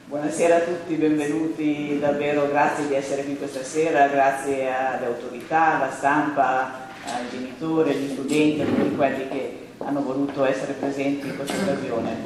Buonasera a tutti, benvenuti, davvero grazie di essere qui questa sera, grazie alle autorità, alla stampa, ai genitori, agli studenti, a tutti quelli che hanno voluto essere presenti in questa occasione.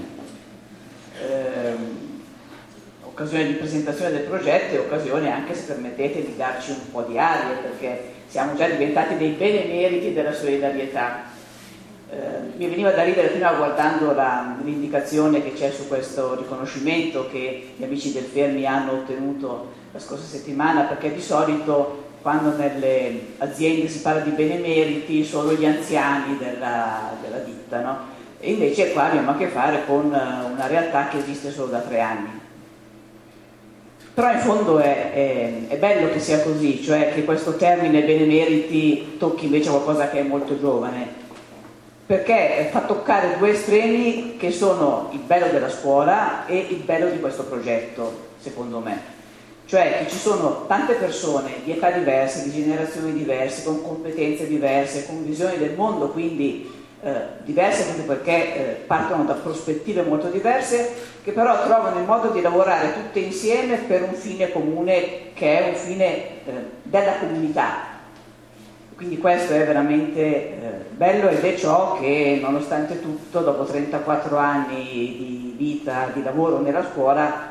Occasione di presentazione del progetto e occasione anche, se permettete, di darci un po' di aria, perché siamo già diventati dei benemeriti della solidarietà. Mi veniva da ridere prima guardando l'indicazione che c'è su questo riconoscimento che gli amici del Fermi hanno ottenuto la scorsa settimana, perché di solito quando nelle aziende si parla di benemeriti solo gli anziani della ditta, no? E invece qua abbiamo a che fare con una realtà che esiste solo da 3 anni. Però in fondo è bello che sia così, cioè che questo termine benemeriti tocchi invece qualcosa che è molto giovane, perché fa toccare 2 estremi che sono il bello della scuola e il bello di questo progetto, secondo me. Cioè che ci sono tante persone di età diverse, di generazioni diverse, con competenze diverse, con visioni del mondo quindi diverse, anche perché partono da prospettive molto diverse, che però trovano il modo di lavorare tutte insieme per un fine comune, che è un fine della comunità. Quindi questo è veramente bello, ed è ciò che nonostante tutto dopo 34 anni di vita, di lavoro nella scuola,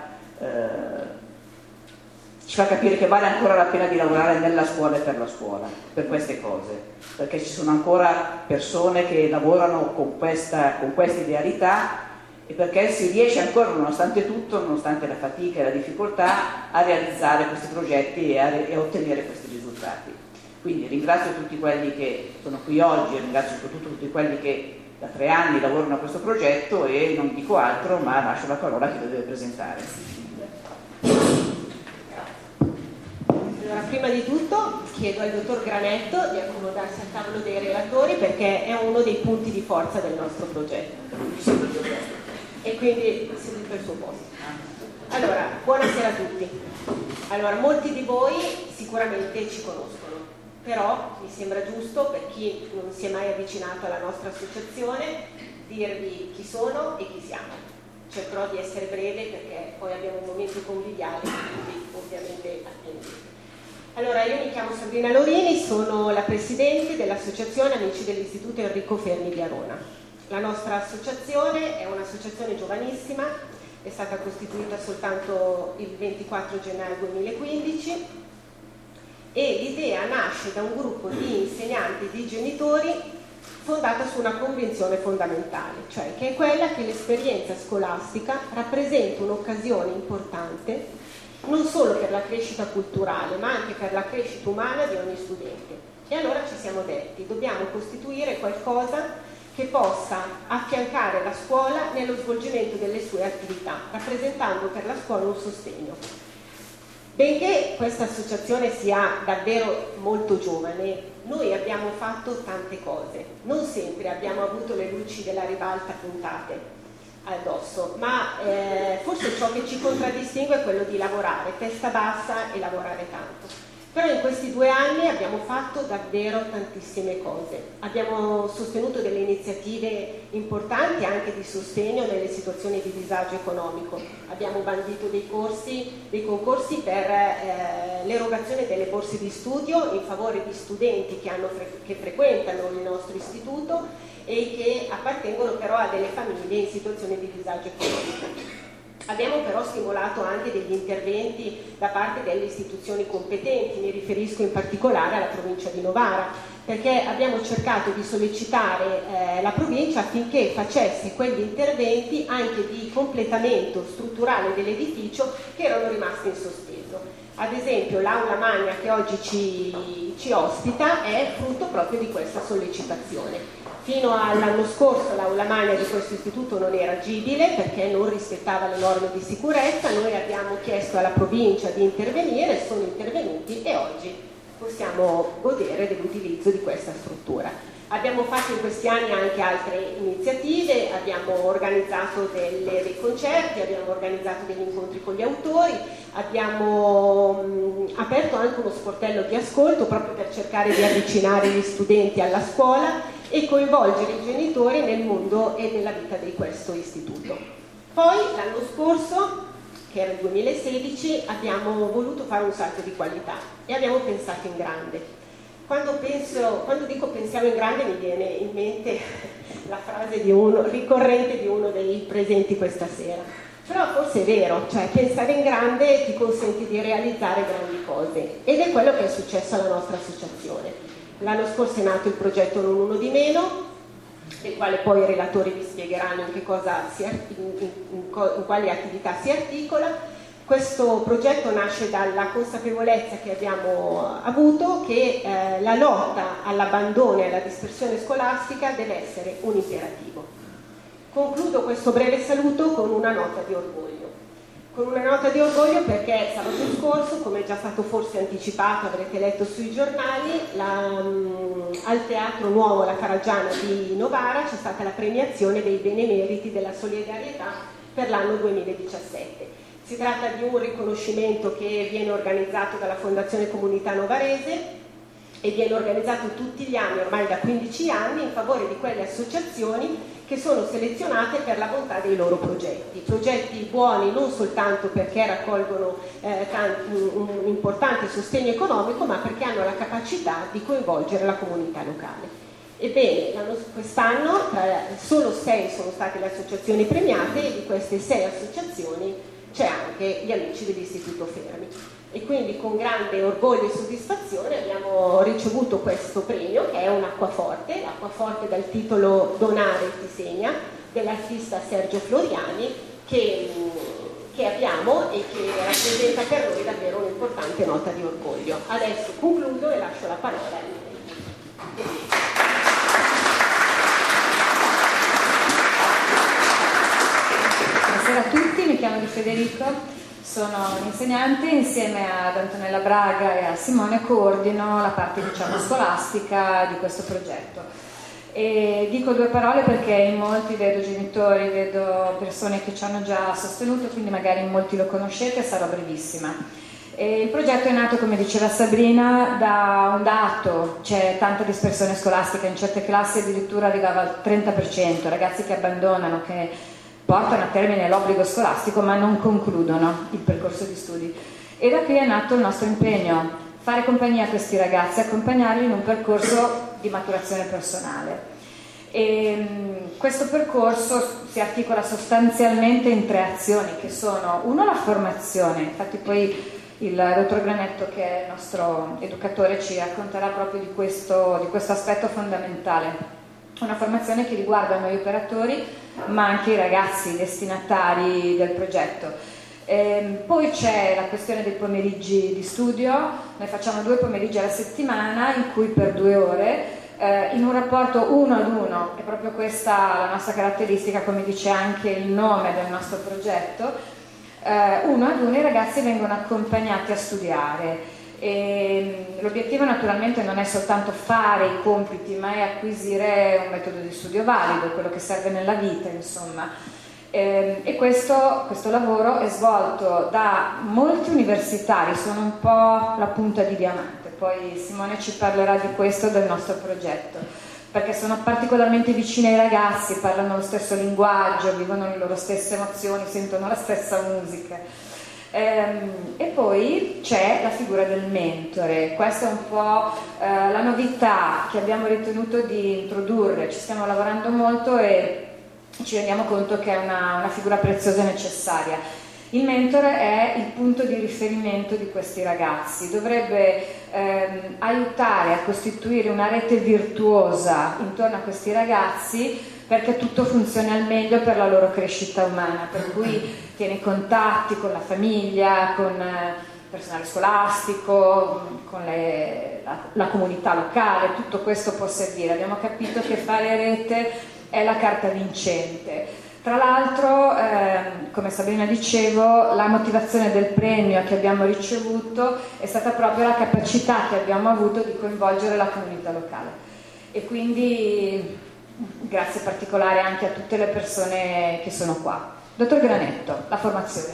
ci fa capire che vale ancora la pena di lavorare nella scuola e per la scuola, per queste cose, perché ci sono ancora persone che lavorano con questa idealità, e perché si riesce ancora, nonostante tutto, nonostante la fatica e la difficoltà, a realizzare questi progetti e a ottenere questi risultati. Quindi ringrazio tutti quelli che sono qui oggi, ringrazio soprattutto tutti quelli che da 3 anni lavorano a questo progetto, e non dico altro, ma lascio la parola a chi lo deve presentare. Allora, prima di tutto chiedo al dottor Granetto di accomodarsi al tavolo dei relatori, perché è uno dei punti di forza del nostro progetto. E quindi seduto al suo posto. Allora, buonasera a tutti. Allora, molti di voi sicuramente ci conoscono, però mi sembra giusto, per chi non si è mai avvicinato alla nostra associazione, dirvi chi sono e chi siamo. Cercherò di essere breve perché poi abbiamo un momento conviviale, quindi ovviamente attendete. Allora, io mi chiamo Sabrina Lorini, sono la presidente dell'associazione Amici dell'Istituto Enrico Fermi di Arona. La nostra associazione è un'associazione giovanissima, è stata costituita soltanto il 24 gennaio 2015, e l'idea nasce da un gruppo di insegnanti e di genitori fondata su una convinzione fondamentale, cioè che è quella che l'esperienza scolastica rappresenta un'occasione importante non solo per la crescita culturale, ma anche per la crescita umana di ogni studente. E allora ci siamo detti, dobbiamo costituire qualcosa che possa affiancare la scuola nello svolgimento delle sue attività, rappresentando per la scuola un sostegno. Benché questa associazione sia davvero molto giovane, noi abbiamo fatto tante cose. Non sempre abbiamo avuto le luci della ribalta puntate addosso, ma forse ciò che ci contraddistingue è quello di lavorare testa bassa e lavorare tanto. Però in questi 2 anni abbiamo fatto davvero tantissime cose. Abbiamo sostenuto delle iniziative importanti anche di sostegno nelle situazioni di disagio economico. Abbiamo bandito dei concorsi per l'erogazione delle borse di studio in favore di studenti che frequentano il nostro istituto e che appartengono però a delle famiglie in situazioni di disagio economico. Abbiamo però stimolato anche degli interventi da parte delle istituzioni competenti, mi riferisco in particolare alla provincia di Novara, perché abbiamo cercato di sollecitare la provincia affinché facesse quegli interventi anche di completamento strutturale dell'edificio che erano rimasti in sospeso. Ad esempio l'aula magna che oggi ci ospita è frutto proprio di questa sollecitazione. Fino all'anno scorso l'aula magna di questo istituto non era agibile perché non rispettava le norme di sicurezza. Noi abbiamo chiesto alla provincia di intervenire, sono intervenuti e oggi possiamo godere dell'utilizzo di questa struttura. Abbiamo fatto in questi anni anche altre iniziative, abbiamo organizzato dei concerti, abbiamo organizzato degli incontri con gli autori, abbiamo aperto anche uno sportello di ascolto proprio per cercare di avvicinare gli studenti alla scuola e coinvolgere i genitori nel mondo e nella vita di questo istituto. Poi l'anno scorso, che che era il 2016, abbiamo voluto fare un salto di qualità e abbiamo pensato in grande. Quando dico pensiamo in grande mi viene in mente la frase ricorrente di uno dei presenti questa sera. Però forse è vero, cioè pensare in grande ti consente di realizzare grandi cose ed è quello che è successo alla nostra associazione. L'anno scorso è nato il progetto Non Uno di Meno, del quale poi i relatori vi spiegheranno in quali attività si articola. Questo progetto nasce dalla consapevolezza che abbiamo avuto che la lotta all'abbandono e alla dispersione scolastica deve essere un imperativo. Concludo questo breve saluto con una nota di orgoglio. Perché sabato scorso, come è già stato forse anticipato, avrete letto sui giornali, al Teatro Nuovo La Faraggiana di Novara c'è stata la premiazione dei benemeriti della solidarietà per l'anno 2017. Si tratta di un riconoscimento che viene organizzato dalla Fondazione Comunità Novarese e viene organizzato tutti gli anni, ormai da 15 anni, in favore di quelle associazioni che sono selezionate per la bontà dei loro progetti buoni non soltanto perché raccolgono un importante sostegno economico, ma perché hanno la capacità di coinvolgere la comunità locale. Ebbene, quest'anno solo 6 sono state le associazioni premiate e di queste 6 associazioni c'è anche gli amici dell'Istituto Fermi. E quindi con grande orgoglio e soddisfazione abbiamo ricevuto questo premio, che è un acquaforte, l'acquaforte dal titolo Donare ti segna, dell'artista Sergio Floriani, che abbiamo e che rappresenta per noi davvero un'importante nota di orgoglio. Adesso concludo e lascio la parola a Enrico. Buonasera a tutti, mi chiamo Di Federico, sono un'insegnante, insieme ad Antonella Braga e a Simone coordino la parte scolastica di questo progetto. E dico 2 parole perché in molti vedo genitori, vedo persone che ci hanno già sostenuto, quindi magari in molti lo conoscete, sarò brevissima. E il progetto è nato, come diceva Sabrina, da un dato: c'è tanta dispersione scolastica, in certe classi addirittura arrivava al 30%, ragazzi che abbandonano, che portano a termine l'obbligo scolastico ma non concludono il percorso di studi. E da qui è nato il nostro impegno: fare compagnia a questi ragazzi, accompagnarli in un percorso di maturazione personale. E questo percorso si articola sostanzialmente in 3 azioni, che sono: uno, la formazione. Infatti poi il dottor Granetto, che è il nostro educatore, ci racconterà proprio di questo aspetto fondamentale. Una formazione che riguarda noi operatori ma anche i ragazzi destinatari del progetto. Poi c'è la questione dei pomeriggi di studio. Noi facciamo 2 pomeriggi alla settimana in cui per 2 ore in un rapporto 1 ad 1, è proprio questa la nostra caratteristica, come dice anche il nome del nostro progetto. 1 ad 1 i ragazzi vengono accompagnati a studiare. E l'obiettivo naturalmente non è soltanto fare i compiti, ma è acquisire un metodo di studio valido, quello che serve nella vita, insomma. E questo lavoro è svolto da molti universitari, sono un po' la punta di diamante. Poi Simone ci parlerà di questo, del nostro progetto, perché sono particolarmente vicini ai ragazzi, parlano lo stesso linguaggio, vivono le loro stesse emozioni, sentono la stessa musica. E poi c'è la figura del mentore. Questa è un po' la novità che abbiamo ritenuto di introdurre. Ci stiamo lavorando molto e ci rendiamo conto che è una figura preziosa e necessaria. Il mentore è il punto di riferimento di questi ragazzi, dovrebbe aiutare a costituire una rete virtuosa intorno a questi ragazzi perché tutto funzioni al meglio per la loro crescita umana, per cui tiene contatti con la famiglia, con il personale scolastico, con la comunità locale. Tutto questo può servire. Abbiamo capito che fare rete è la carta vincente. Tra l'altro, come Sabrina dicevo, la motivazione del premio che abbiamo ricevuto è stata proprio la capacità che abbiamo avuto di coinvolgere la comunità locale. E quindi grazie particolare anche a tutte le persone che sono qua. Dottor Granetto, la formazione.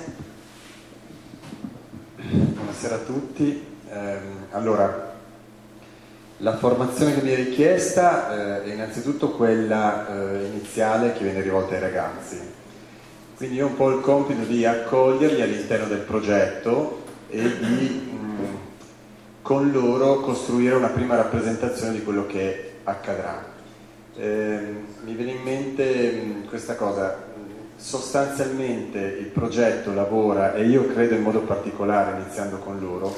Buonasera a tutti. Allora, la formazione che mi è richiesta è innanzitutto quella iniziale che viene rivolta ai ragazzi. Quindi io ho un po' il compito di accoglierli all'interno del progetto e di con loro costruire una prima rappresentazione di quello che accadrà. Mi viene in mente questa cosa: sostanzialmente il progetto lavora, e io credo in modo particolare, iniziando con loro,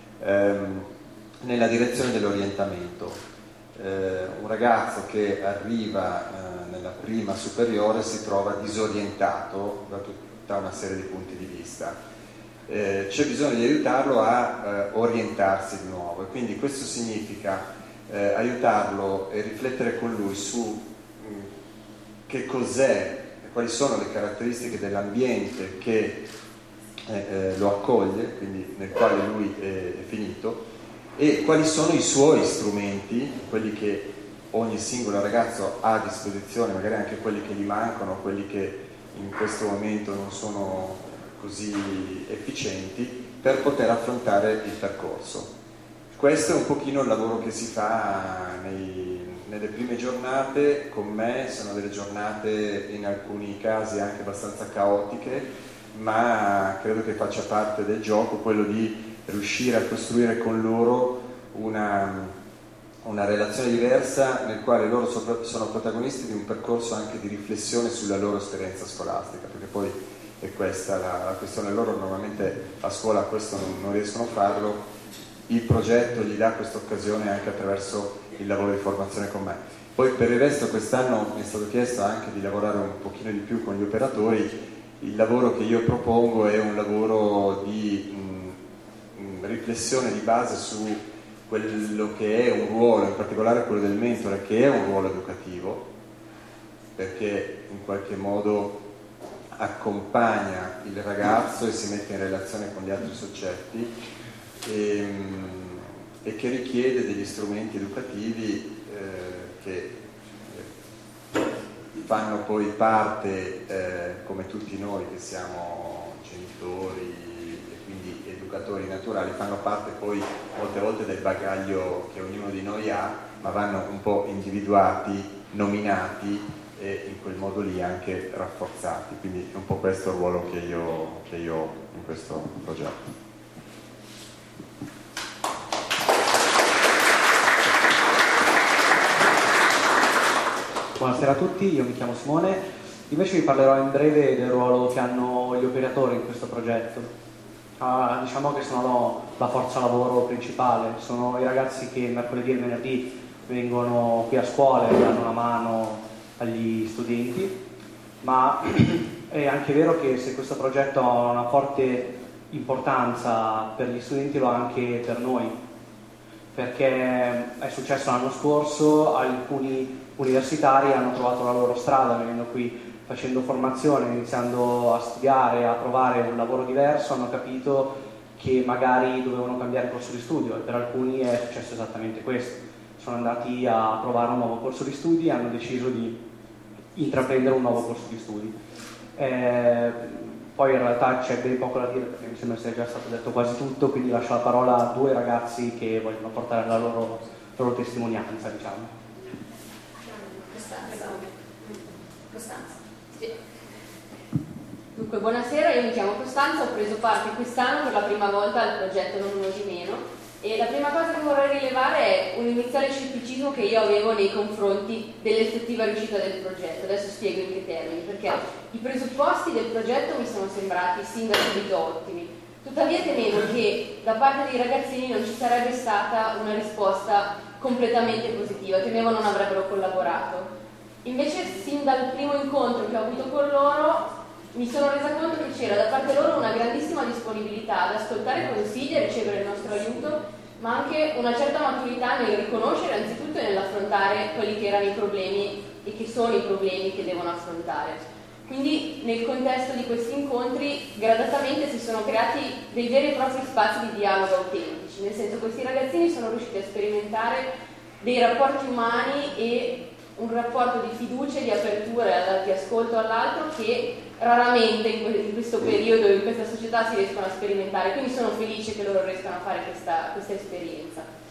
nella direzione dell'orientamento. Un ragazzo che arriva nella prima superiore si trova disorientato da tutta una serie di punti di vista. C'è bisogno di aiutarlo a orientarsi di nuovo, e quindi questo significa aiutarlo e riflettere con lui su che cos'è, quali sono le caratteristiche dell'ambiente che lo accoglie, quindi nel quale lui è finito, e quali sono i suoi strumenti, quelli che ogni singolo ragazzo ha a disposizione, magari anche quelli che gli mancano, quelli che in questo momento non sono così efficienti, per poter affrontare il percorso. Questo è un pochino il lavoro che si fa nelle prime giornate con me. Sono delle giornate in alcuni casi anche abbastanza caotiche, ma credo che faccia parte del gioco quello di riuscire a costruire con loro una relazione diversa, nel quale loro sono protagonisti di un percorso anche di riflessione sulla loro esperienza scolastica, perché poi è questa la questione. Loro normalmente a scuola questo non riescono a farlo. Il progetto gli dà questa occasione anche attraverso il lavoro di formazione con me. Poi per il resto quest'anno mi è stato chiesto anche di lavorare un pochino di più con gli operatori. Il lavoro che io propongo è un lavoro di riflessione di base su quello che è un ruolo, in particolare quello del mentore, che è un ruolo educativo, perché in qualche modo accompagna il ragazzo e si mette in relazione con gli altri soggetti, e che richiede degli strumenti educativi che fanno poi parte, come tutti noi che siamo genitori e quindi educatori naturali, fanno parte poi molte volte del bagaglio che ognuno di noi ha, ma vanno un po' individuati, nominati e in quel modo lì anche rafforzati. Quindi è un po' questo il ruolo che io ho in questo progetto. Buonasera a tutti, io mi chiamo Simone, invece vi parlerò in breve del ruolo che hanno gli operatori in questo progetto. Diciamo che sono la forza lavoro principale, sono i ragazzi che mercoledì e venerdì vengono qui a scuola e danno una mano agli studenti, ma è anche vero che se questo progetto ha una forte importanza per gli studenti lo ha anche per noi, perché è successo l'anno scorso, alcuni universitari hanno trovato la loro strada venendo qui, facendo formazione, iniziando a studiare, a provare un lavoro diverso, hanno capito che magari dovevano cambiare corso di studio, e per alcuni è successo esattamente questo. Sono andati a provare un nuovo corso di studi e hanno deciso di intraprendere un nuovo corso di studi. Poi in realtà c'è ben poco da dire, perché mi sembra sia già stato detto quasi tutto, quindi lascio la parola a due ragazzi che vogliono portare la loro testimonianza, diciamo. Costanza. Sì. Dunque, buonasera, io mi chiamo Costanza, ho preso parte quest'anno per la prima volta al progetto Non Uno di Meno, e la prima cosa che vorrei rilevare è un iniziale scetticismo che io avevo nei confronti dell'effettiva riuscita del progetto. Adesso spiego in che termini, perché i presupposti del progetto mi sono sembrati sin da subito ottimi. Tuttavia temevo che da parte dei ragazzini non ci sarebbe stata una risposta completamente positiva, temevo non avrebbero collaborato. Invece sin dal primo incontro che ho avuto con loro mi sono resa conto che c'era da parte loro una grandissima disponibilità ad ascoltare consigli e ricevere il nostro aiuto, ma anche una certa maturità nel riconoscere anzitutto e nell'affrontare quelli che erano i problemi e che sono i problemi che devono affrontare. Quindi nel contesto di questi incontri gradatamente si sono creati dei veri e propri spazi di dialogo autentici, nel senso che questi ragazzini sono riusciti a sperimentare dei rapporti umani e un rapporto di fiducia e di apertura, di ascolto all'altro, che raramente in questo periodo, in questa società si riescono a sperimentare, quindi sono felice che loro riescano a fare questa esperienza.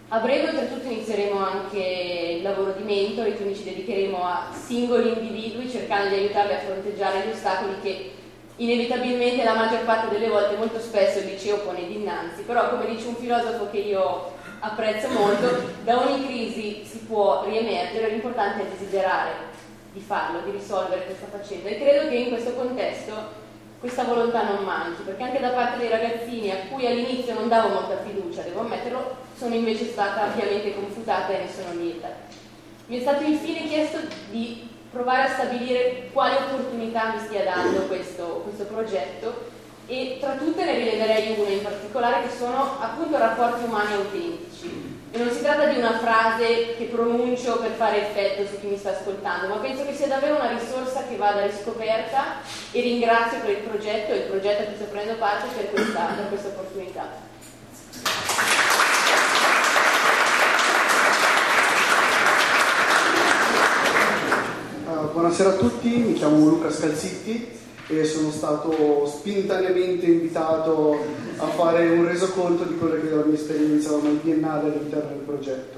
A breve oltretutto inizieremo anche il lavoro di mentori, quindi ci dedicheremo a singoli individui cercando di aiutarli a fronteggiare gli ostacoli che inevitabilmente la maggior parte delle volte, molto spesso, il liceo pone dinanzi. Però, come dice un filosofo che io apprezzo molto, da ogni crisi si può riemergere, l'importante è desiderare di farlo, di risolvere questa faccenda, e credo che in questo contesto questa volontà non manchi, perché anche da parte dei ragazzini a cui all'inizio non davo molta fiducia, devo ammetterlo, sono invece stata ampiamente confutata e ne sono lieta. Mi è stato infine chiesto di provare a stabilire quale opportunità mi stia dando questo progetto, e tra tutte ne rileverei una in particolare, che sono appunto rapporti umani autentici. E non si tratta di una frase che pronuncio per fare effetto su chi mi sta ascoltando, ma penso che sia davvero una risorsa che vada riscoperta, e ringrazio per il progetto e il progetto a cui sto prendendo parte per questa opportunità. Buonasera a tutti, mi chiamo Luca Scalzitti e sono stato spontaneamente invitato a fare un resoconto di quella che è la mia esperienza ormai biennale all'interno del progetto.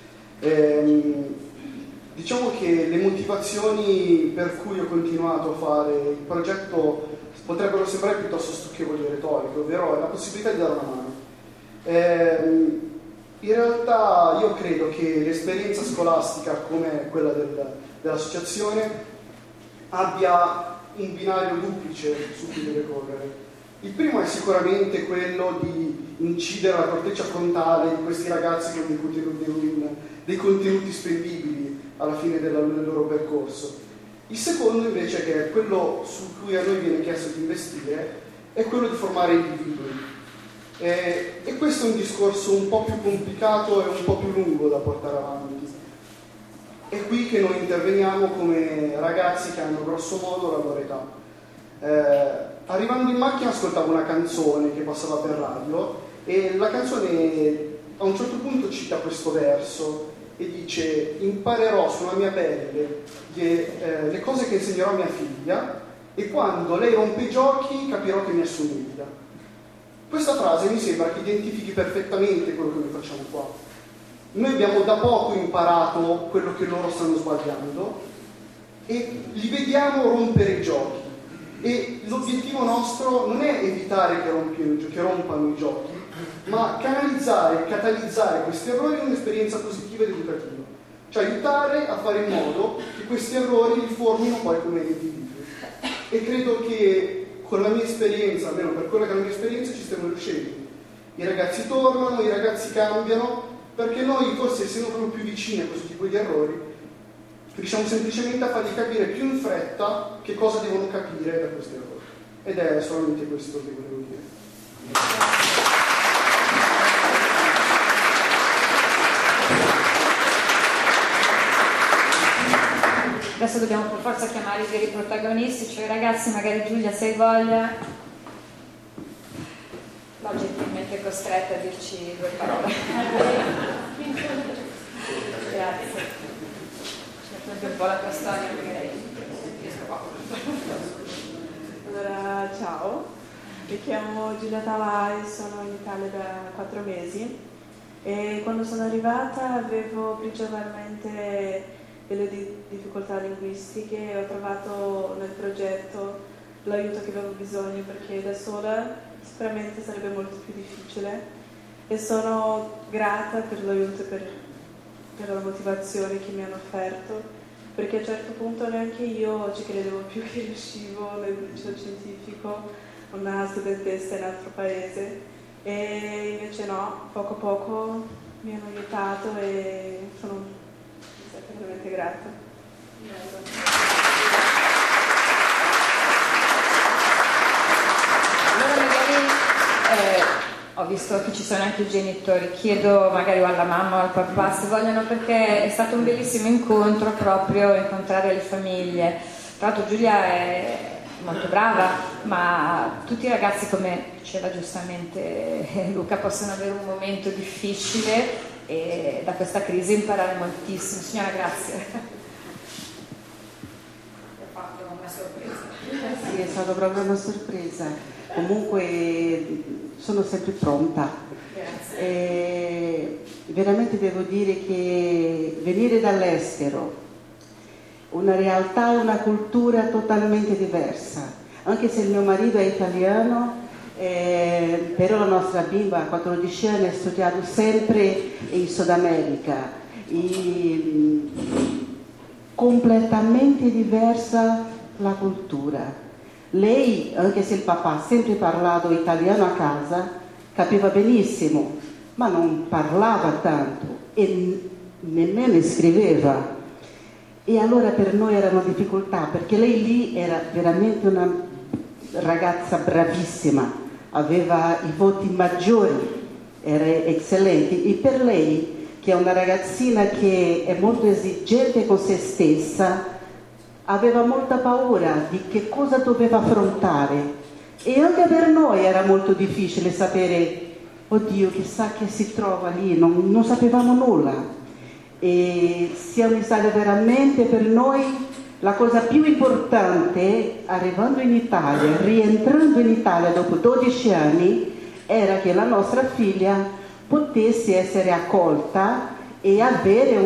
Diciamo che le motivazioni per cui ho continuato a fare il progetto potrebbero sembrare piuttosto stucchevoli e retoriche, ovvero la possibilità di dare una mano. In realtà io credo che l'esperienza scolastica come quella dell'associazione abbia un binario duplice su cui deve correre. Il primo è sicuramente quello di incidere la corteccia frontale di questi ragazzi con dei contenuti spendibili alla fine del loro percorso. Il secondo invece, che è quello su cui a noi viene chiesto di investire, è quello di formare individui. E questo è un discorso un po' più complicato e un po' più lungo da portare avanti. È qui che noi interveniamo come ragazzi che hanno grosso modo la loro età. Arrivando in macchina ascoltavo una canzone che passava per radio, e la canzone a un certo punto cita questo verso e dice: imparerò sulla mia pelle le cose che insegnerò a mia figlia, e quando lei rompe i giochi capirò che mi assomiglia. Questa frase mi sembra che identifichi perfettamente quello che noi facciamo qua. Noi abbiamo da poco imparato quello che loro stanno sbagliando e li vediamo rompere i giochi, e l'obiettivo nostro non è evitare che rompano i giochi, ma canalizzare e catalizzare questi errori in un'esperienza positiva ed educativa, cioè aiutare a fare in modo che questi errori li formino poi come individui. E credo che con la mia esperienza, almeno per quella che è la mia esperienza, ci stiamo riuscendo. I ragazzi tornano, i ragazzi cambiano, perché noi, forse essendo proprio più vicini a questo tipo di errori, riusciamo semplicemente a fargli capire più in fretta che cosa devono capire da questi errori. Ed è solamente questo che volevo dire. Adesso dobbiamo per forza chiamare i veri protagonisti, cioè i ragazzi. Magari Giulia, se hai voglia. L'ho gentilmente costretta a dirci 2 parole. Grazie. Ci racconti un po' la tua storia, perché riesco poco. Allora, ciao, mi chiamo Giulia Tavai, sono in Italia da 4 mesi e quando sono arrivata avevo principalmente delle difficoltà linguistiche e ho trovato nel progetto l'aiuto che avevo bisogno, perché da sola sicuramente sarebbe molto più difficile, e sono grata per l'aiuto e per la motivazione che mi hanno offerto, perché a un certo punto neanche io ci credevo più che riuscivo nel liceo scientifico, una studentessa in altro paese, e invece no, poco a poco mi hanno aiutato e sono veramente grata. Allora magari ho visto che ci sono anche i genitori, chiedo magari alla mamma o al papà se vogliono, perché è stato un bellissimo incontro, proprio incontrare le famiglie. Tra l'altro Giulia è molto brava, ma tutti i ragazzi, come diceva giustamente Luca, possono avere un momento difficile e da questa crisi imparare moltissimo. Signora, grazie. Ho fatto una sorpresa. Sì, è stata proprio una sorpresa. Comunque sono sempre pronta. Grazie. veramente devo dire che venire dall'estero, una realtà e una cultura totalmente diversa, anche se il mio marito è italiano, però la nostra bimba a 14 anni ha studiato sempre in Sud America, completamente diversa la cultura. Lei, anche se il papà ha sempre parlato italiano a casa, capiva benissimo, ma non parlava tanto e nemmeno scriveva. E allora per noi era una difficoltà, perché lei lì era veramente una ragazza bravissima, aveva i voti maggiori, era eccellente, e per lei, che è una ragazzina che è molto esigente con se stessa, aveva molta paura di che cosa doveva affrontare, e anche per noi era molto difficile sapere, oddio, chissà che si trova lì, non sapevamo nulla. E siamo stati veramente per noi la cosa più importante, arrivando in Italia, rientrando in Italia dopo 12 anni, era che la nostra figlia potesse essere accolta e avere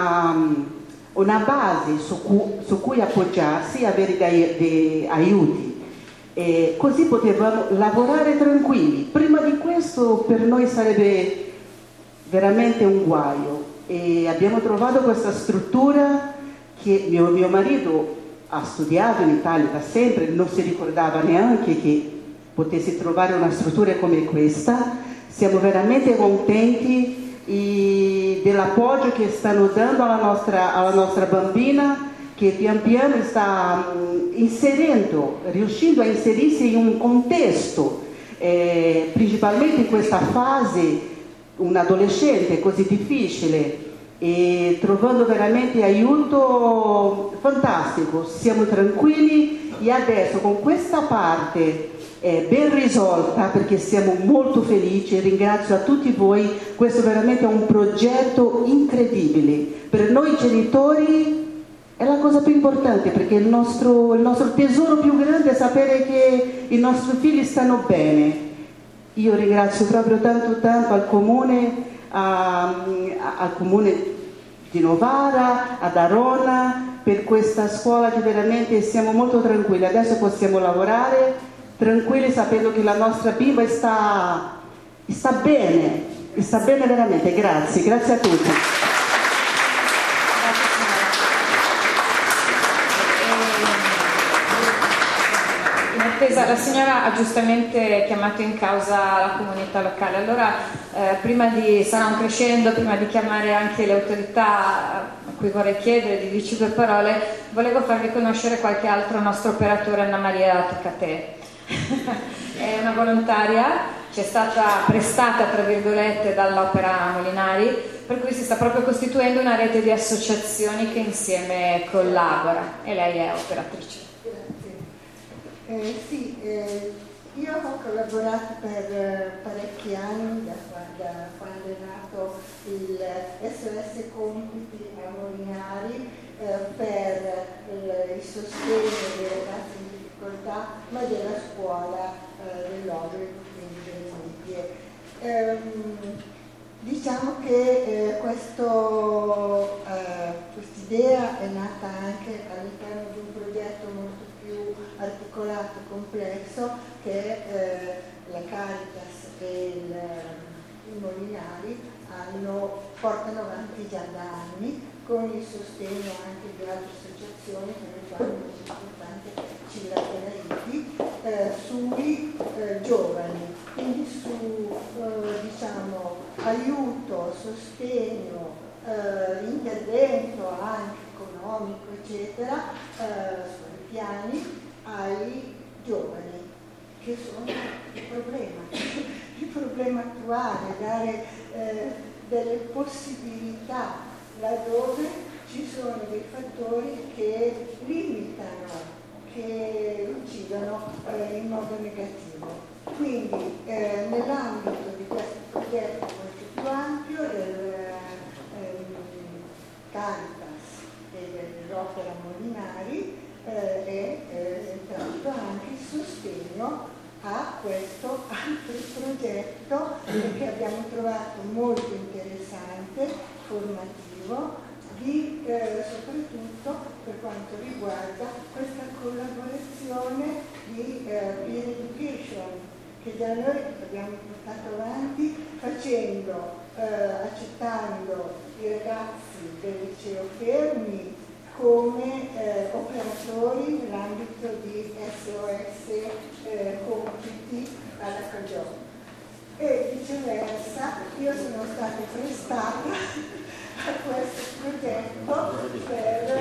una base su cui appoggiarsi e avere dei aiuti. E così potevamo lavorare tranquilli. Prima di questo per noi sarebbe veramente un guaio. E abbiamo trovato questa struttura che mio marito ha studiato in Italia da sempre, non si ricordava neanche che potesse trovare una struttura come questa. Siamo veramente contenti dell'appoggio che stanno dando alla nostra bambina, che pian piano sta riuscendo a inserirsi in un contesto, principalmente in questa fase, un adolescente così difficile, e trovando veramente aiuto fantastico. Siamo tranquilli e adesso con questa parte ben risolta, perché siamo molto felici, ringrazio a tutti voi, questo veramente è un progetto incredibile. Per noi genitori è la cosa più importante, perché il nostro tesoro più grande è sapere che i nostri figli stanno bene. Io ringrazio proprio tanto al comune, al comune di Novara, ad Arona, per questa scuola, che veramente siamo molto tranquilli. Adesso possiamo lavorare tranquilli sapendo che la nostra bimba sta bene veramente. Grazie a tutti. La signora ha giustamente chiamato in causa la comunità locale, allora sarà un crescendo, prima di chiamare anche le autorità a cui vorrei chiedere di dirci due parole, volevo farvi conoscere qualche altro nostro operatore, Anna Maria Toccatè. È una volontaria, ci è stata prestata tra virgolette dall'Opera Molinari, per cui si sta proprio costituendo una rete di associazioni che insieme collabora, e lei è operatrice. Io ho collaborato per parecchi anni, da quando è nato il SOS Compiti a Molinari, per il sostegno dei ragazzi in difficoltà, ma della scuola dell'obbligo, quindi delle medie. Diciamo che quest'idea è nata anche all'interno di un progetto molto più articolato e complesso che la Caritas e i Molinari portano avanti già da anni, con il sostegno anche di altre associazioni, come il molto importante Cilla Tenerifi, sui giovani, quindi su aiuto, sostegno, intervento anche economico, eccetera, sui piani ai giovani, che sono il problema attuale, dare delle possibilità laddove ci sono dei fattori che limitano, che uccidono in modo negativo. Quindi nell'ambito di questo progetto molto più ampio del Caritas e dell'Opera Molinari è entrato anche il sostegno a questo altro progetto che abbiamo trovato molto interessante, formativo, soprattutto per quanto riguarda questa collaborazione di peer education che da noi abbiamo portato avanti accettando i ragazzi del liceo Fermi come operatori nell'ambito di SOS compiti alla CAGIO. E viceversa, io sono stata prestata a questo progetto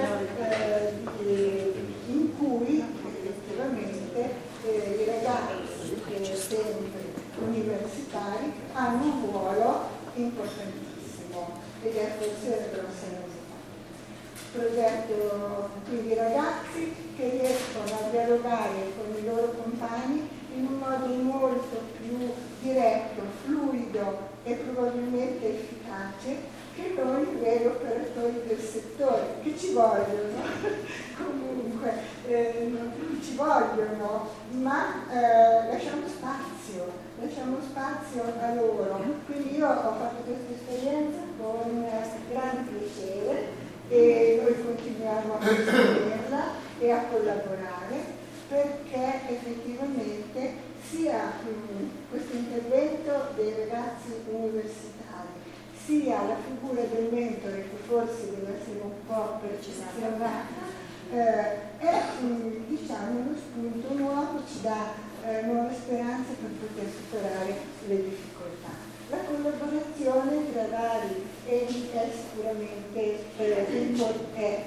in cui effettivamente i ragazzi sempre universitari hanno un ruolo importantissimo ed è forse la grossa novità. Progetto quindi ragazzi che riescono a dialogare con i loro compagni in un modo molto più diretto, fluido e probabilmente efficace che noi veri operatori del settore, che ci vogliono comunque, ci vogliono, ma lasciamo spazio a loro. Quindi io ho fatto questa esperienza con grande piacere e noi continuiamo a sostenerla e a collaborare perché effettivamente sia questo intervento dei ragazzi universitari sia la figura del mentore che forse deve essere un po' perfezionata è diciamo uno spunto nuovo, ci dà nuove speranze per poter superare le difficoltà. La collaborazione tra vari enti è sicuramente importantissima.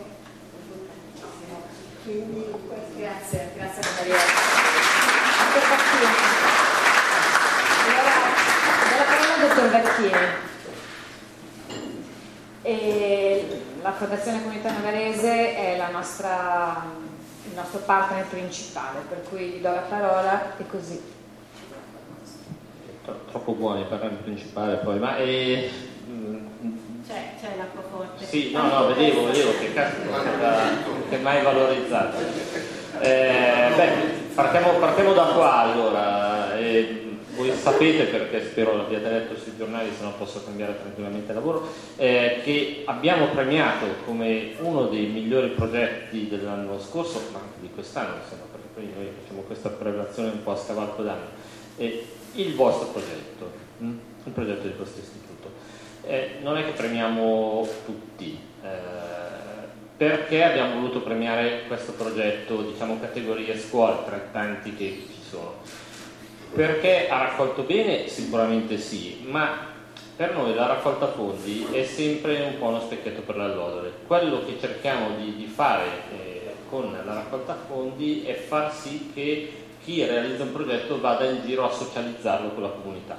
Quindi grazie Maria. Allora, la parola al dottor Vacchieri. E la Fondazione Comunità Novarese è il nostro partner principale, per cui gli do la parola e così. Troppo buoni per il principale poi, ma c'è l'acqua forte. sì, no, vedevo che cazzo che mai valorizzato. Partiamo da qua allora. Voi sapete, perché spero l'abbiate letto sui giornali, se no posso cambiare tranquillamente lavoro, che abbiamo premiato come uno dei migliori progetti dell'anno scorso, ma anche di quest'anno, insomma, perché poi noi facciamo questa prelazione un po' a scavalco d'anno, il vostro progetto, il progetto di questo istituto. Non è che premiamo tutti, perché abbiamo voluto premiare questo progetto, diciamo categorie scuole, tra i tanti che ci sono. Perché ha raccolto bene? Sicuramente sì, ma per noi la raccolta fondi è sempre un po' uno specchietto per l'allodole. Quello che cerchiamo di fare con la raccolta fondi è far sì che chi realizza un progetto vada in giro a socializzarlo con la comunità.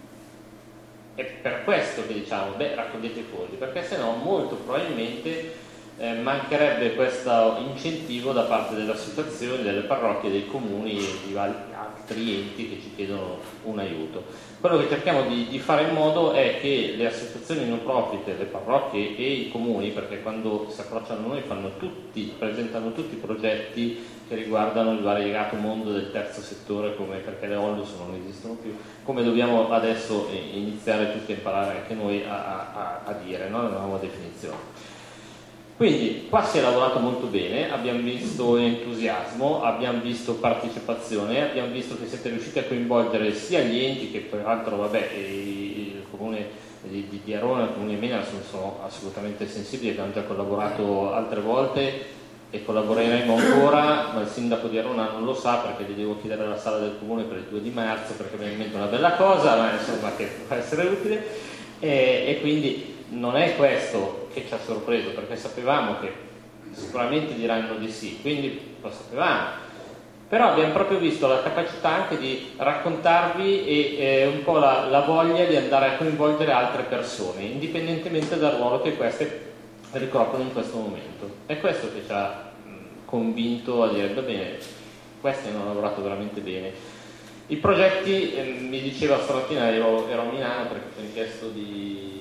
È per questo che diciamo, raccogliete i fondi, perché sennò molto probabilmente mancherebbe questo incentivo da parte delle associazioni, delle parrocchie, dei comuni e di altri enti che ci chiedono un aiuto. Quello che cerchiamo di fare in modo è che le associazioni non profit, le parrocchie e i comuni, perché quando si approcciano a noi presentano tutti i progetti che riguardano il variegato mondo del terzo settore, perché le Onlus non esistono più, come dobbiamo adesso iniziare tutti a imparare anche noi a dire, no? La nuova definizione. Quindi qua si è lavorato molto bene, abbiamo visto entusiasmo, abbiamo visto partecipazione, abbiamo visto che siete riusciti a coinvolgere sia gli enti che peraltro il comune di Arona e il comune di Mena sono assolutamente sensibili, abbiamo già collaborato altre volte e collaboreremo ancora, ma il sindaco di Arona non lo sa perché gli devo chiedere la sala del comune per il 2 di marzo perché mi è in mente una bella cosa, ma insomma che può essere utile e quindi non è questo che ci ha sorpreso, perché sapevamo che sicuramente diranno di sì, quindi lo sapevamo, però abbiamo proprio visto la capacità anche di raccontarvi e un po' la voglia di andare a coinvolgere altre persone, indipendentemente dal ruolo che queste ricoprono in questo momento. È questo che ci ha convinto a dire, va bene, questi hanno lavorato veramente bene. I progetti, mi diceva stamattina, ero a Milano perché mi hanno chiesto di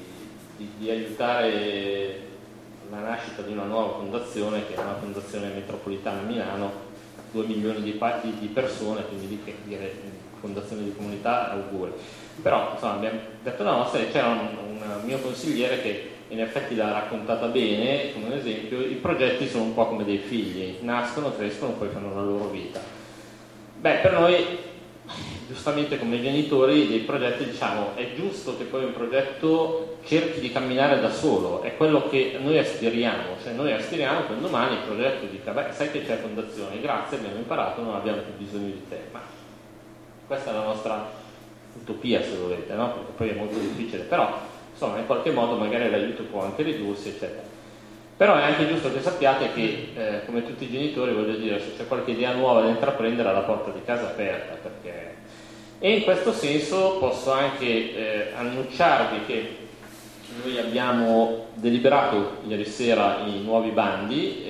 aiutare la nascita di una nuova fondazione, che è una fondazione metropolitana a Milano, 2 milioni di persone, quindi fondazione di comunità, auguri. Però insomma abbiamo detto la nostra e c'era un mio consigliere che in effetti l'ha raccontata bene, come un esempio: i progetti sono un po' come dei figli, nascono, crescono, poi fanno la loro vita. Beh, per noi, giustamente come genitori dei progetti, diciamo, è giusto che poi un progetto cerchi di camminare da solo, è quello che noi aspiriamo, cioè noi aspiriamo che un domani il progetto dica: beh, sai che c'è fondazione, grazie, abbiamo imparato, non abbiamo più bisogno di te. Ma questa è la nostra utopia, se volete, no? Perché poi è molto difficile, però insomma in qualche modo magari l'aiuto può anche ridursi, eccetera. Però è anche giusto che sappiate che come tutti i genitori, voglio dire, se c'è qualche idea nuova da intraprendere, ha la porta di casa aperta, perché... E in questo senso posso anche annunciarvi che noi abbiamo deliberato ieri sera i nuovi bandi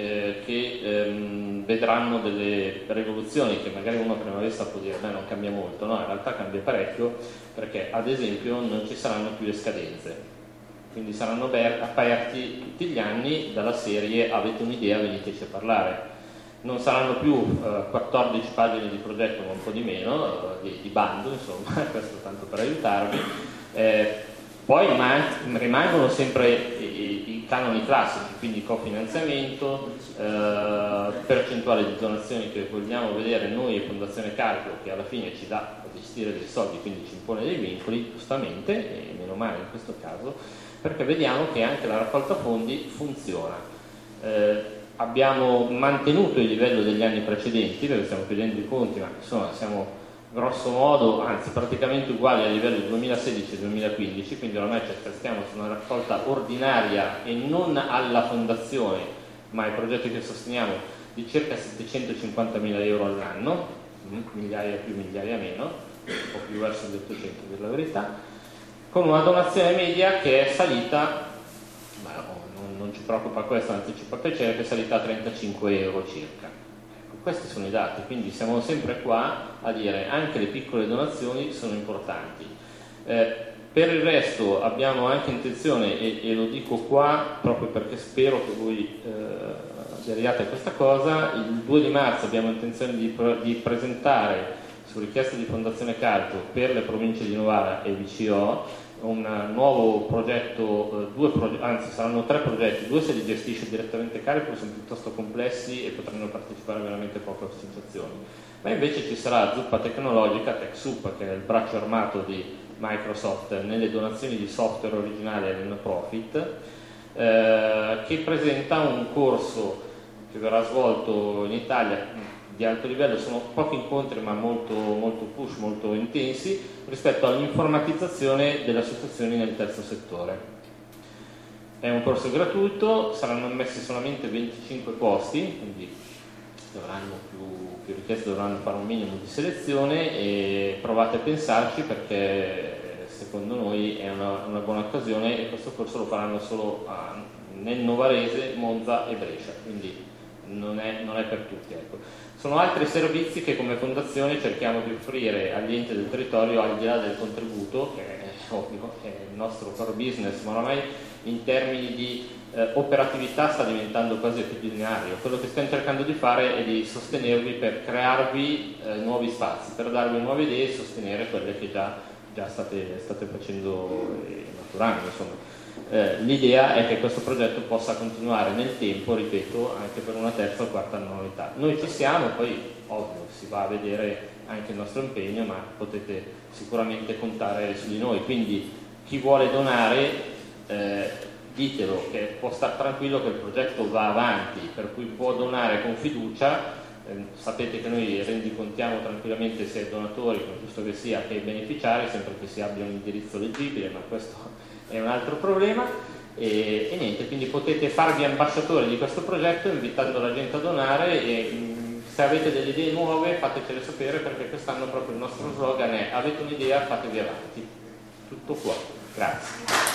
che vedranno delle rivoluzioni che magari uno a prima vista può dire: beh, non cambia molto. No, in realtà cambia parecchio, perché ad esempio non ci saranno più le scadenze, quindi saranno aperti tutti gli anni dalla serie avete un'idea, veniteci a parlare. Non saranno più 14 pagine di progetto, ma un po' di meno, di bando, insomma, questo tanto per aiutarvi. Poi rimangono sempre i canoni classici, quindi cofinanziamento, percentuale di donazioni che vogliamo vedere noi e Fondazione Calcio, che alla fine ci dà a gestire dei soldi, quindi ci impone dei vincoli, giustamente, e meno male in questo caso, perché vediamo che anche la raccolta fondi funziona. Abbiamo mantenuto il livello degli anni precedenti, perché stiamo chiudendo i conti, ma insomma siamo grosso modo, anzi praticamente uguali a livello 2016-2015, quindi ormai ci stiamo su una raccolta ordinaria e non alla fondazione, ma ai progetti che sosteniamo, di circa 750.000 euro all'anno, migliaia più, migliaia meno, un po' più verso gli 800 per la verità, con una donazione media che è salita, ma non ci preoccupa questo, anzi ci fa piacere, che è salita a 35 euro circa. Questi sono i dati, quindi siamo sempre qua a dire anche le piccole donazioni sono importanti. Per il resto abbiamo anche intenzione, e lo dico qua proprio perché spero che voi aderiate a questa cosa, il 2 di marzo abbiamo intenzione di presentare, su richiesta di Fondazione Calcio, per le province di Novara e VCO, un nuovo progetto, anzi saranno 3 progetti, 2 se li gestisce direttamente Calcio, sono piuttosto complessi e potranno partecipare veramente poche associazioni, ma invece ci sarà Zuppa Tecnologica, TechSoup, che è il braccio armato di Microsoft nelle donazioni di software originali e non profit, che presenta un corso che verrà svolto in Italia di alto livello. Sono pochi incontri ma molto push, molto intensi, rispetto all'informatizzazione delle associazioni nel terzo settore. È un corso gratuito, saranno ammessi solamente 25 posti, quindi dovranno più richieste, dovranno fare un minimo di selezione, e provate a pensarci, perché secondo noi è una buona occasione, e questo corso lo faranno solo nel Novarese, Monza e Brescia, quindi non è per tutti, ecco. Sono altri servizi che come fondazione cerchiamo di offrire agli enti del territorio, al di là del contributo, che è ovvio, è il nostro core business, ma ormai in termini di operatività sta diventando quasi abitudinario. Quello che stiamo cercando di fare è di sostenervi per crearvi nuovi spazi, per darvi nuove idee e sostenere quelle che già state facendo e maturando, insomma. L'idea è che questo progetto possa continuare nel tempo, ripeto, anche per una terza o quarta annualità. Noi ci siamo, poi ovvio si va a vedere anche il nostro impegno, ma potete sicuramente contare su di noi, quindi chi vuole donare ditelo, che può stare tranquillo che il progetto va avanti, per cui può donare con fiducia. Sapete che noi rendicontiamo tranquillamente sia i donatori, come giusto che sia, che i beneficiari, sempre che si abbia un indirizzo leggibile, ma questo è un altro problema, e niente, quindi potete farvi ambasciatori di questo progetto invitando la gente a donare, e se avete delle idee nuove fatecele sapere, perché quest'anno proprio il nostro slogan è: avete un'idea, fatevi avanti. Tutto qua, grazie.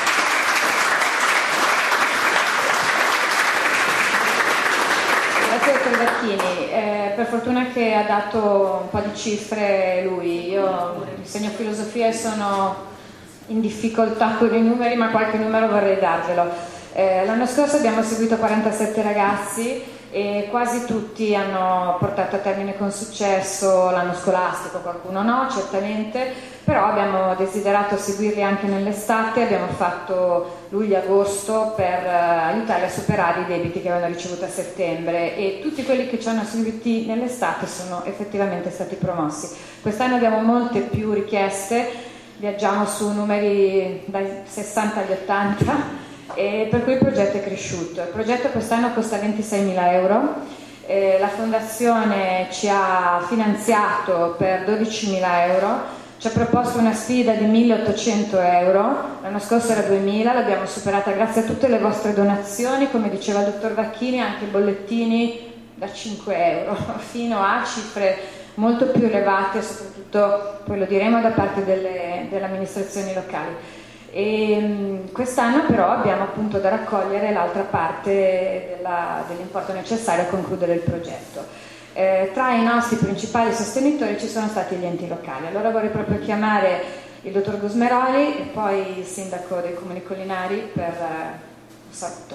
Grazie dottor Vacchini, per fortuna che ha dato un po' di cifre lui. Io insegno filosofia e sono in difficoltà con i numeri, ma qualche numero vorrei darvelo. L'anno scorso abbiamo seguito 47 ragazzi e quasi tutti hanno portato a termine con successo l'anno scolastico, qualcuno no, certamente, però abbiamo desiderato seguirli anche nell'estate, abbiamo fatto luglio-agosto per aiutarli a superare i debiti che avevano ricevuto a settembre, e tutti quelli che ci hanno seguiti nell'estate sono effettivamente stati promossi. Quest'anno abbiamo molte più richieste, viaggiamo su numeri dai 60 agli 80, e per cui il progetto è cresciuto. Il progetto quest'anno costa 26.000 euro, la fondazione ci ha finanziato per 12.000 euro, ci ha proposto una sfida di 1.800 euro, l'anno scorso era 2.000, l'abbiamo superata grazie a tutte le vostre donazioni, come diceva il dottor Vacchini, anche bollettini da 5 euro fino a cifre molto più elevate, soprattutto, poi lo diremo, da parte delle amministrazioni locali. E quest'anno però abbiamo appunto da raccogliere l'altra parte dell'importo necessario a concludere il progetto. Tra i nostri principali sostenitori ci sono stati gli enti locali. Allora vorrei proprio chiamare il dottor Gusmeroli e poi il sindaco dei Comuni Collinari per un saluto.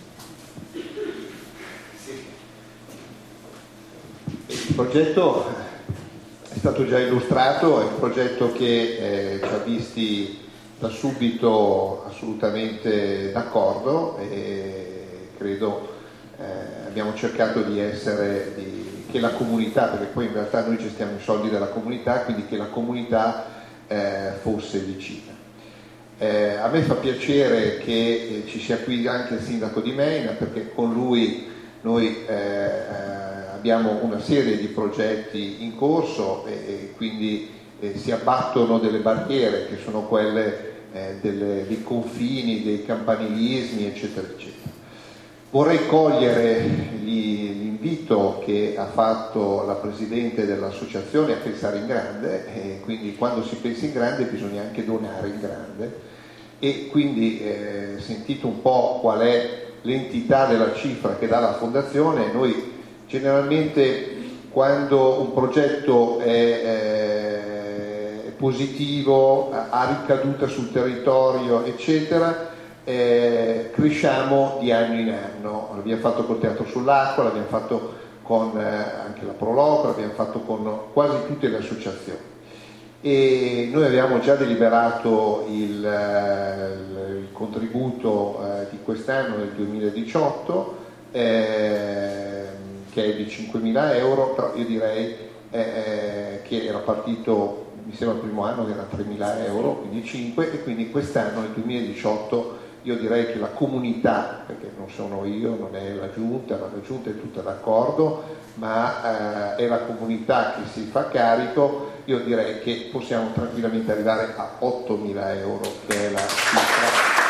Il progetto è stato già illustrato, è un progetto che ci ha visti da subito assolutamente d'accordo, e credo abbiamo cercato di essere che la comunità, perché poi in realtà noi gestiamo i soldi della comunità, quindi che la comunità fosse vicina. A me fa piacere che ci sia qui anche il sindaco di Meina, perché con lui noi abbiamo una serie di progetti in corso, e quindi si abbattono delle barriere che sono quelle dei confini, dei campanilismi, eccetera eccetera. Vorrei cogliere l'invito che ha fatto la Presidente dell'associazione a pensare in grande, e quindi quando si pensa in grande bisogna anche donare in grande, e quindi sentito un po' qual è l'entità della cifra che dà la Fondazione, noi generalmente quando un progetto è positivo, ha ricaduta sul territorio, eccetera, cresciamo di anno in anno. L'abbiamo fatto col Teatro sull'Acqua, l'abbiamo fatto con anche la Proloco, l'abbiamo fatto con quasi tutte le associazioni, e noi abbiamo già deliberato il contributo di quest'anno, del 2018, che è di 5.000 euro, però io direi che era partito, mi sembra il primo anno che era 3.000 euro, quindi 5, e quindi quest'anno, nel 2018, io direi che la comunità, perché non sono io, non è la giunta è tutta d'accordo, ma è la comunità che si fa carico, io direi che possiamo tranquillamente arrivare a 8.000 euro, che è la cifra.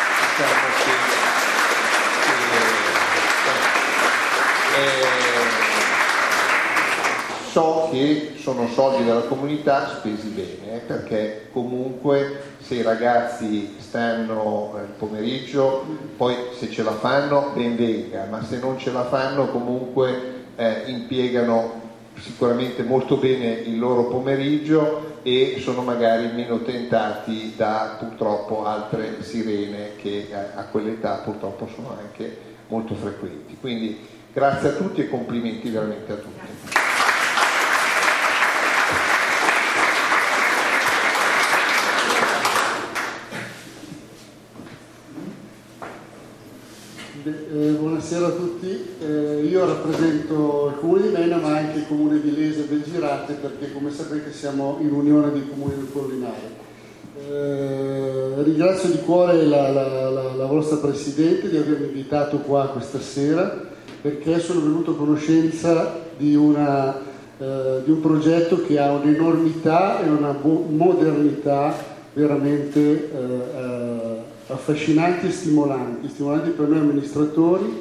So che sono soldi della comunità spesi bene, perché comunque se i ragazzi stanno il pomeriggio, poi se ce la fanno ben venga, ma se non ce la fanno comunque impiegano sicuramente molto bene il loro pomeriggio, e sono magari meno tentati da purtroppo altre sirene che a quell'età purtroppo sono anche molto frequenti. Quindi grazie a tutti e complimenti veramente a tutti. Buonasera a tutti, io rappresento il Comune di Meina, ma anche il Comune di Lese e Belgirate, perché come sapete siamo in unione dei Comuni del Collinare. Ringrazio di cuore la vostra Presidente di avermi invitato qua questa sera, perché sono venuto a conoscenza di un progetto che ha un'enormità e una modernità veramente affascinanti e stimolanti per noi amministratori,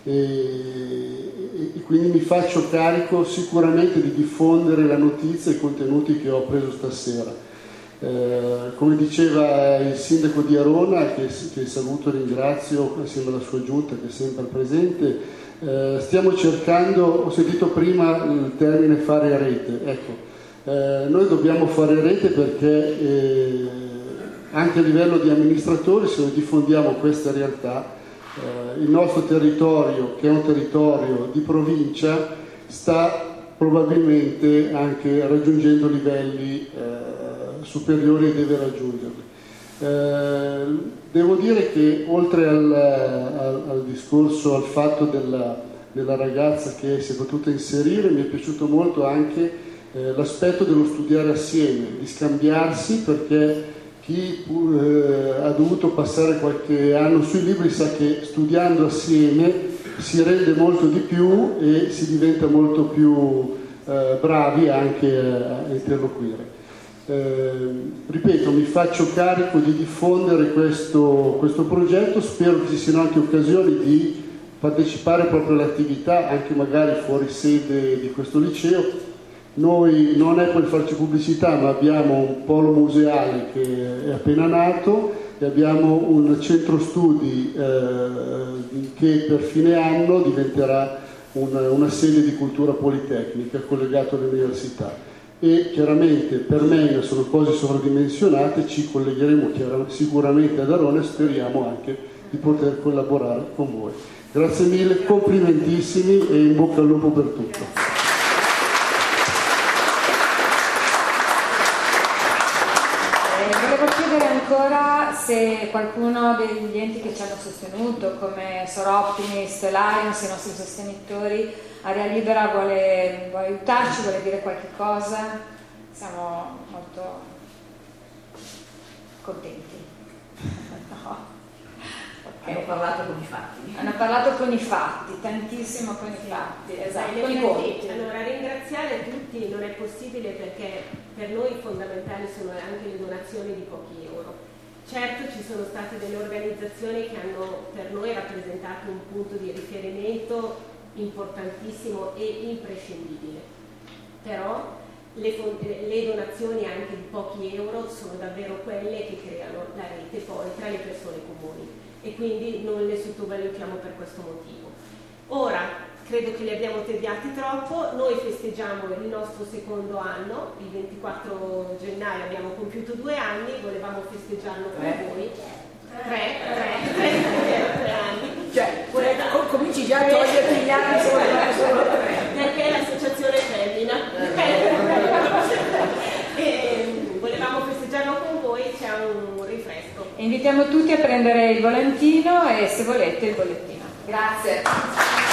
e quindi mi faccio carico sicuramente di diffondere la notizia e i contenuti che ho preso stasera. Come diceva il sindaco di Arona, che saluto e ringrazio assieme alla sua giunta che è sempre presente, stiamo cercando, ho sentito prima il termine fare rete, ecco, noi dobbiamo fare rete perché anche a livello di amministratori, se noi diffondiamo questa realtà, il nostro territorio, che è un territorio di provincia, sta probabilmente anche raggiungendo livelli superiori e deve raggiungerli. Devo dire che oltre al discorso, al fatto della ragazza che si è potuta inserire, mi è piaciuto molto anche l'aspetto dello studiare assieme, di scambiarsi, perché chi ha dovuto passare qualche anno sui libri sa che studiando assieme si rende molto di più e si diventa molto più bravi anche a interloquire. Ripeto, mi faccio carico di diffondere questo progetto, spero che ci siano anche occasioni di partecipare proprio all'attività, anche magari fuori sede di questo liceo. Noi non è per farci pubblicità, ma abbiamo un polo museale che è appena nato e abbiamo un centro studi che per fine anno diventerà una sede di cultura politecnica collegato all'università. E chiaramente per me sono cose sovradimensionate, ci collegheremo sicuramente ad Arona e speriamo anche di poter collaborare con voi. Grazie mille, complimentissimi e in bocca al lupo per tutto. Volevo chiedere ancora se qualcuno degli enti che ci hanno sostenuto, come Soroptimist, Lions, i nostri sostenitori, Area Libera vuole aiutarci, vuole dire qualche cosa. Siamo molto contenti. No. Okay. Hanno parlato con i fatti. Hanno parlato con i fatti, tantissimo con i fatti, esatto, con i conti. Allora, ringraziare tutti non è possibile perché per noi fondamentali sono anche le donazioni di pochi euro. Certo ci sono state delle organizzazioni che hanno per noi rappresentato un punto di riferimento importantissimo e imprescindibile, però le donazioni anche di pochi euro sono davvero quelle che creano la rete poi tra le persone comuni e quindi non le sottovalutiamo per questo motivo. Ora, credo che li abbiamo tediati troppo, noi festeggiamo il nostro secondo anno, il 24 gennaio abbiamo compiuto 2 anni, volevamo festeggiarlo con voi. 3 anni. Cioè, cominci già a toglierti gli anni solo 3. Perché l'associazione femmina. E volevamo festeggiarlo con voi, c'è un rinfresco. Invitiamo tutti a prendere il volantino e se volete il bollettino. Grazie.